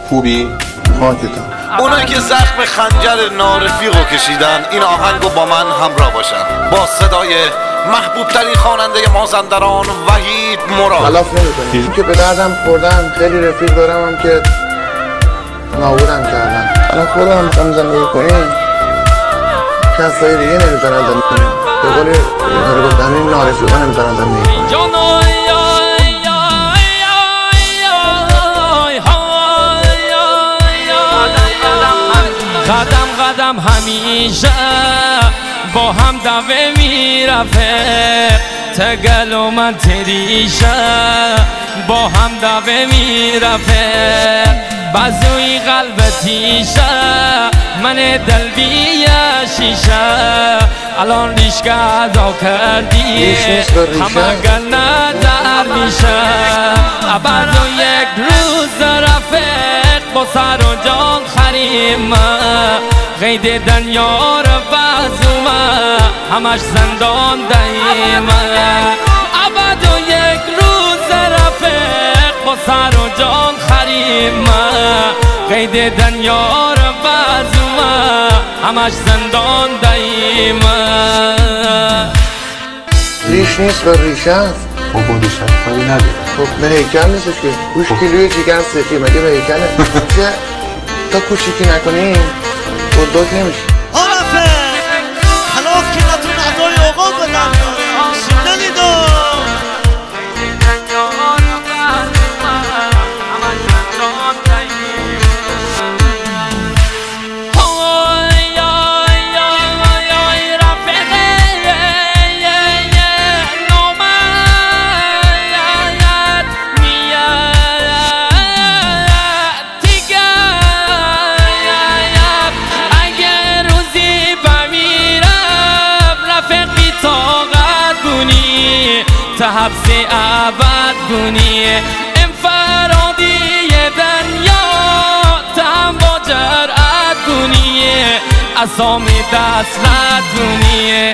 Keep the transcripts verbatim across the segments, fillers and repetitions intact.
خوبی؟ خاکتم. اونایی که زخم خنجر نارفیقو کشیدن این آهنگو با من همراه باشن، با صدای محبوب ترین خواننده مازندران وحید مراد. خلاف نمی‌کنی که به دردم خوردم. خیلی رفیق دارم هم که نابودم کردن. الان خودم میخوام زندگی کنیم، کسایی دیگه نمیذارن زندگی کنیم. به قول هر گفتن این نارفیقا نمیذارن زندگی کنیم. قدم قدم همیشه با هم دوه میرفه، تگل و من تریشه با هم دوه میرفه، بازوی قلب تیشه من دل بیه شیشه، الان ریشک ادا کردی همه گنه در میشه، ابد و یک روز رفیق با سر و جان خریم، قید دنیا رو بازومه همش زندان دایمه، ابد و یک روز رفیق با سر و جان خریم، قید دنیا رو بازومه همش زندان دایمه. ریش نیست و ریشه است. خب با ریشه کاری نداره. خب به هیکل نیستش که گوش کیلوی جیگر سفی مگه به هیکله؟ چه تا کوچیکی نکنیم بزرگ نمیشه. عرفه خلاف که نتون ادای آقا بدن نمیدون تا حبس ابد بونی انفرادی دنیا، تا هم با جرأت بونی اسامی دست رد بونی،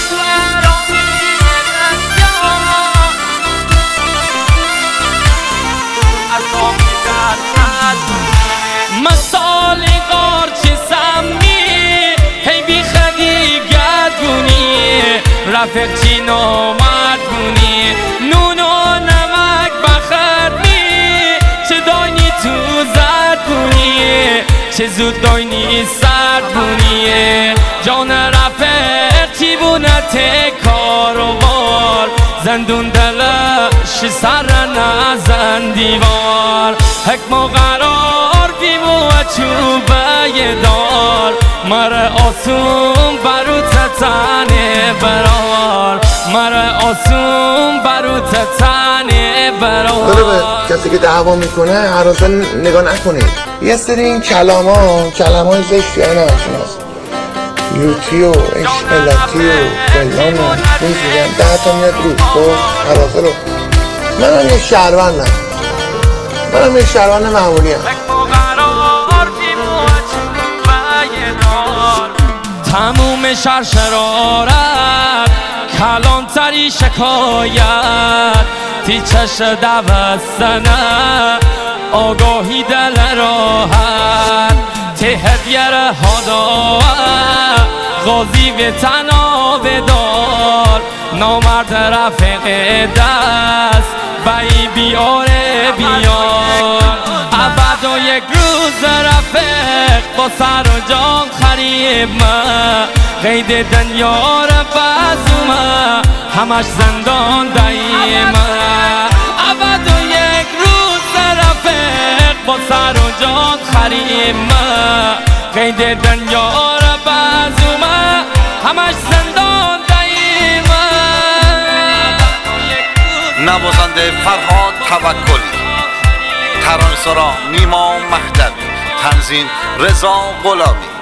مثال قارچ سمی هی بی خدی گد بونی، رفیق چی نامد بونی، نون و نمک بخرنی، چه داینی تو زد بونی، چه زود داینی سرد بونی، جان رفیق چی بونه تکار و بار، زندون دلش سر نزن دیوار، حکم و قرار بیمو چوبه دار، مره آسون برو تتنه برار، مره آسون برو تتنه برار. داره به کسی که دعوا میکنه هر روز نگاه نکنید. یه سری این کلام ها کلام های زشتی های نشناست، لوتی و اشملاتی و فلان و میگن ده تا میاد رو خب حراسه رو. منم یه شهروندم، منم یه شهروند معمولی هم. تموم شرشرارت کلان تری شکایت، تی چش دوستنه آگاهی دل راحت، تی هدیر هادا غازی به تنا بدار، نامرد رفیق دست بایی بیاره بیار، ابد و یک روز رفیق با سر و جان خریم، قید دنیا رو بازومه همش زندان دایمه، ابد و یک روز رفیق با سر و جان خریم، قید دنیا رو بازومه همش زندان دایمه. نوازنده فرهاد توکلی، ترانه‌سرا نیما مهدوی، تنظیم رضا غلامی.